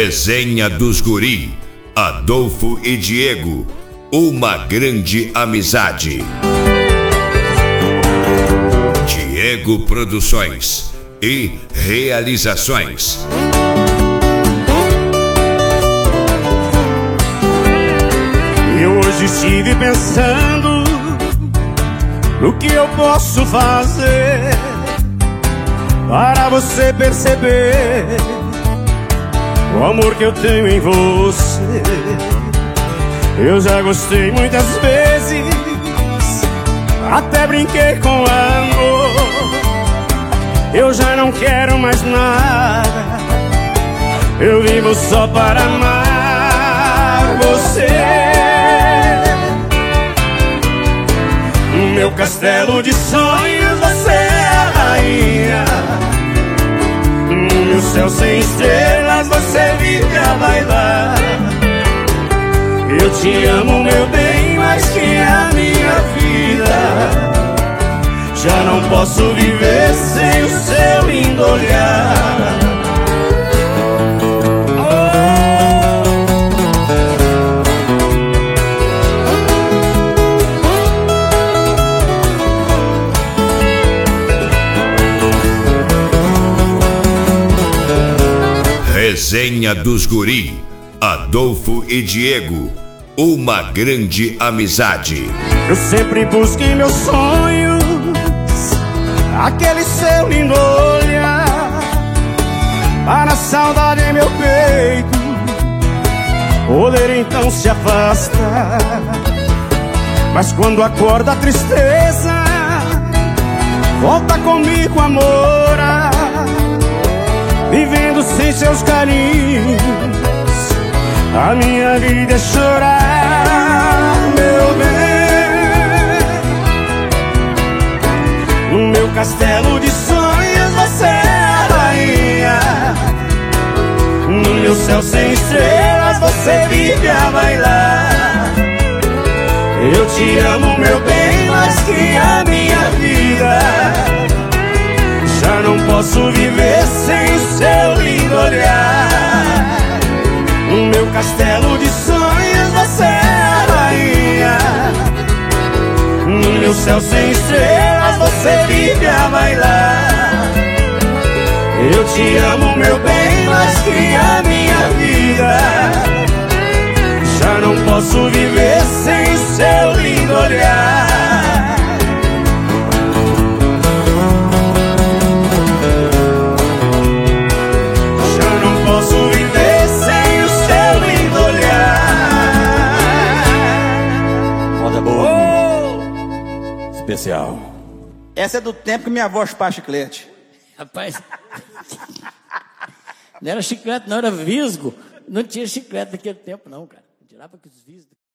Resenha dos Guri, Adolfo e Diego, uma grande amizade. Diego Produções e Realizações. Eu hoje estive pensando no que eu posso fazer para você perceber o amor que eu tenho em você. Eu já gostei muitas vezes, até brinquei com amor. Eu já não quero mais nada, eu vivo só para amar você. No meu castelo de sonhos você é a rainha, no meu céu sem estrelas você vive a bailar. Eu te amo, meu bem, mais que a minha vida. Já não posso viver sem o seu lindo olhar. Resenha dos Guri, Adolfo e Diego, uma grande amizade. Eu sempre busquei meus sonhos, aquele seu lindo olhar, para a saudade em meu peito poder então se afastar. Mas quando acorda a tristeza, volta comigo a morar, vivendo sem seus carinhos, a minha vida é chorar, meu bem. No meu castelo de sonhos você é a rainha, no meu céu sem estrelas você vive a bailar. Eu te amo, meu bem, mais que a minha vida. Já não posso viver sem o seu lindo olhar. No meu castelo de sonhos você é a rainha, no meu céu sem estrelas você vive a bailar. Eu te amo, meu bem, mais que a minha vida. Já não posso viver sem o seu lindo olhar. Especial. Essa é do tempo que minha avó chupava chiclete. Rapaz, não era chiclete, não, era visgo. Não tinha chiclete naquele tempo, não, cara. Tirava com os visgos.